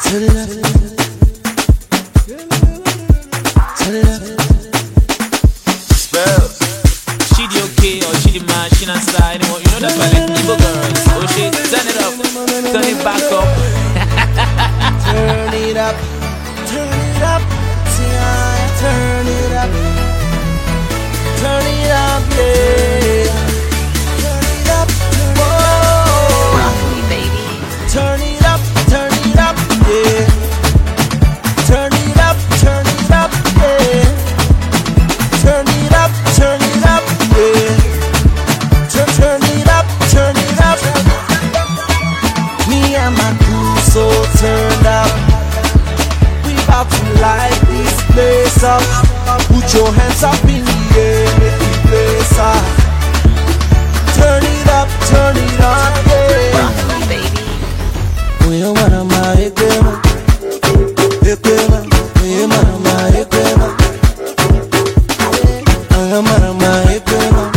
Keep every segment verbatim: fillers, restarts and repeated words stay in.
to the left, to the left. Spells. She the okay or she the man, she not side. You know that by like evil girls. Oh shit, turn it up, turn it back up. Turn it up, turn it up, see I turn it up, turn it up, yeah. Turn it up, whoa. Rock me, baby. Turn it up, turn it up, yeah. Turn it up, turn it up, yeah. Turn it up, turn it up, yeah. Turn, turn it up, turn it up. Me and my crew so turned up. We about to light this place up. Put your hands up in the air, make the place up. Turn it up, turn it up, yeah. Rock me, baby. We don't wanna my equipment, equipment. We don't wanna my equipment. I am wanna my equipment.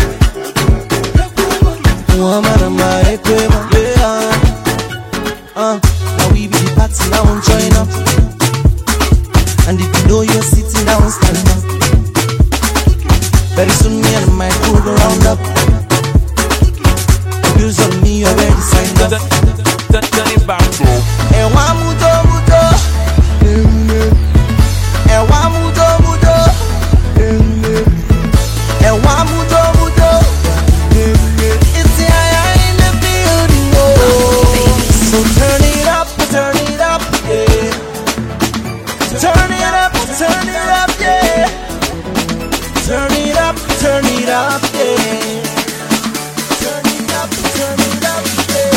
We want my equipment, yeah. Uh, now we be the party, now I'm join up. And if you know you're sitting down, stand up. Very soon me and my crew go round up. Bills on me already signed up. Turn it back up. And one mudo mudo, and one mudo mudo, and one mudo mudo. It's the eye in the building, oh. So turn it up, turn it up, yeah. Turn it up, turn it up, yeah. Turn it up, turn it up, yeah. Turn it up, turn it up, yeah.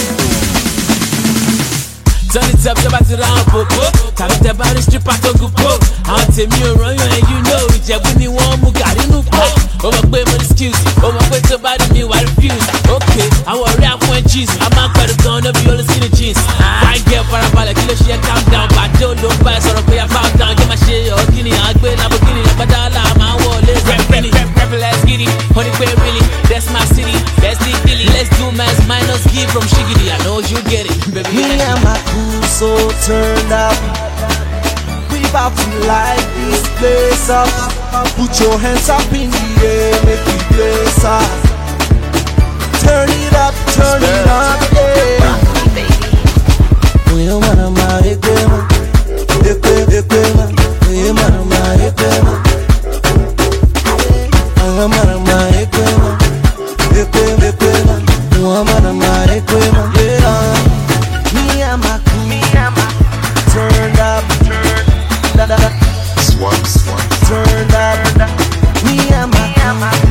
Turn it up, jump to round, po po. Tell me about the strip out of go. I'll tell me you run you and you know it. Yeah, when you want more, got in no po. Oh my boy, my excuse. Oh my boy, somebody me, I refuse. Okay, I want rap when cheese. I'm out for the gun, up you all the skinny jeans. Fine girl, for a ball, kill a shit, calm down. But don't don't buy, so don't pay a pound down. Get my shit, or guinea, I'll go in Lamborghini. But I'll my wall, let's rap, rap, rap, let's get it. Honey, quay, really, that's my city. Let's dig Billy. Let's do mass minus give from Shiggity. I know you get it, baby. Me and my crew so turned up. We about to light this place up. Put your hands up in the air, make the place up. Turn it up, turn it up, yeah. Rock me, baby. We don't wanna my equipment, equipment, equipment. We don't wanna my equipment. I don't wanna my equipment, equipment, equipment. We don't wanna my equipment, yeah. Me and my crew, me and my turned up, turned up, Swap, swap. turned up. Me and my crew.